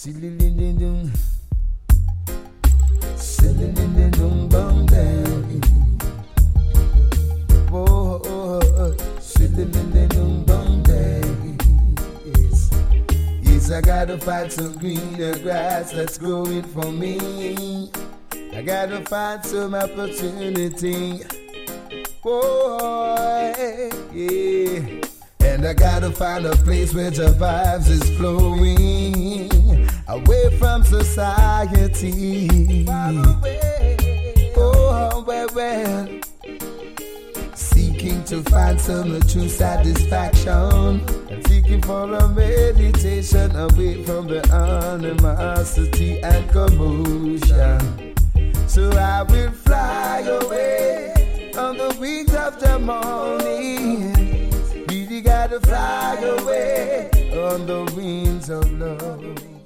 Silly-ding-ding-ding. Silly-ding-ding-ding-bong-bang. Whoa, silly-ding-ding-ding-bong-bang. Yes, I gotta find some greener grass that's growing for me. I gotta find some opportunity. Boy, yeah. And I gotta find a place where the vibes is flowing, away from society. Oh, well, seeking to find some true satisfaction, and seeking for a meditation away from the animosity and commotion. So I will fly away on the wings of the morning. Really gotta fly away on the wings of love.